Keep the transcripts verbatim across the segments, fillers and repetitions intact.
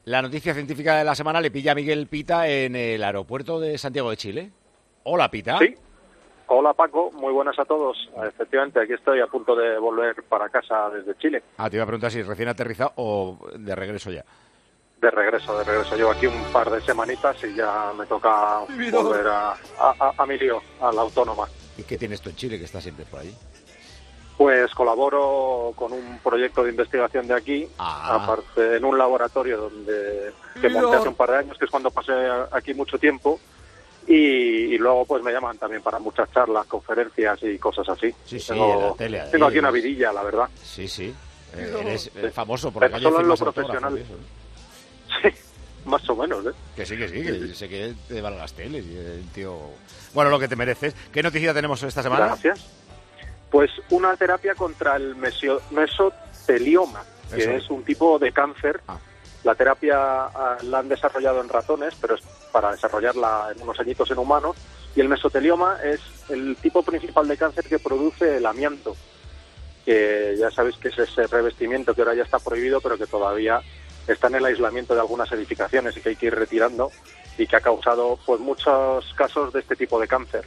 La noticia científica de la semana le pilla a Miguel Pita en el aeropuerto de Santiago de Chile. Hola, Pita. Sí. Hola, Paco. Muy buenas a todos. Efectivamente, aquí estoy a punto de volver para casa desde Chile. Ah, te iba a preguntar si recién aterrizado o de regreso ya. De regreso, de regreso. Llevo aquí un par de semanitas y ya me toca volver a, a, a mi lío, a la autónoma. ¿Y qué tienes tú en Chile, que estás siempre por allí? Pues colaboro con un proyecto de investigación de aquí, ah. aparte en un laboratorio donde que monté hace un par de años, que es cuando pasé aquí mucho tiempo, y, y luego pues me llaman también para muchas charlas, conferencias y cosas así. Sí, sí, tengo, en la tele. Tengo aquí una vidilla, la verdad. Sí, sí. Eh, eres sí. famoso por Pero la calle. Solo en lo profesional. Eso, ¿no? Sí, más o menos, ¿eh? Que sí, que sí, que sí. Sé que te van a las teles y el tío... Bueno, lo que te mereces. ¿Qué noticia tenemos esta semana? Gracias. Pues una terapia contra el mesio, mesotelioma, que Eso. es un tipo de cáncer. Ah. La terapia uh, la han desarrollado en ratones, pero es para desarrollarla en unos añitos en humanos. Y el mesotelioma es el tipo principal de cáncer que produce el amianto, que ya sabéis que es ese revestimiento que ahora ya está prohibido, pero que todavía está en el aislamiento de algunas edificaciones y que hay que ir retirando, y que ha causado pues muchos casos de este tipo de cáncer.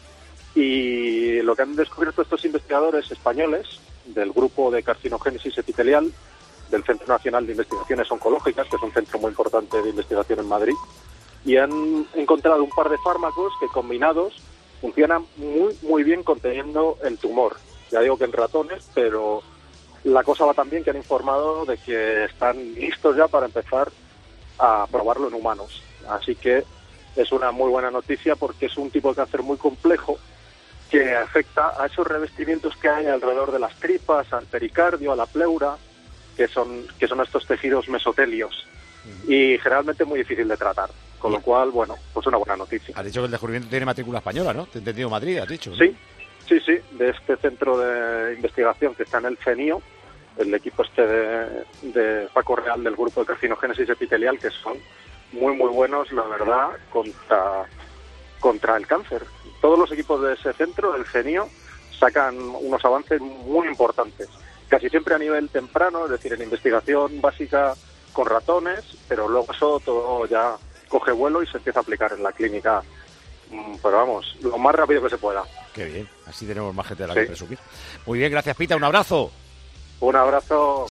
Y lo que han descubierto estos investigadores españoles del Grupo de Carcinogénesis Epitelial del Centro Nacional de Investigaciones Oncológicas, que es un centro muy importante de investigación en Madrid, y han encontrado un par de fármacos que combinados funcionan muy muy bien conteniendo el tumor. Ya digo que en ratones, pero la cosa va tan bien que han informado de que están listos ya para empezar a probarlo en humanos. Así que es una muy buena noticia porque es un tipo de cáncer muy complejo que afecta a esos revestimientos que hay alrededor de las tripas, al pericardio, a la pleura, que son que son estos tejidos mesotelios, uh-huh. y generalmente muy difícil de tratar, con lo cual, bueno, pues una buena noticia. Has dicho que el descubrimiento tiene matrícula española, ¿no? Te he entendido Madrid, has dicho, ¿no? Sí, sí, sí, de este centro de investigación que está en el CENIO, el equipo este de, de Paco Real del Grupo de Carcinogénesis Epitelial, que son muy, muy buenos, la verdad, contra, contra el cáncer. Todos los equipos de ese centro, del CENIO, sacan unos avances muy importantes. Casi siempre a nivel temprano, es decir, en investigación básica con ratones, pero luego eso todo ya coge vuelo y se empieza a aplicar en la clínica. Pero vamos, lo más rápido que se pueda. Qué bien, así tenemos más gente de la sí. que presumir. Muy bien, gracias, Pita, un abrazo. Un abrazo.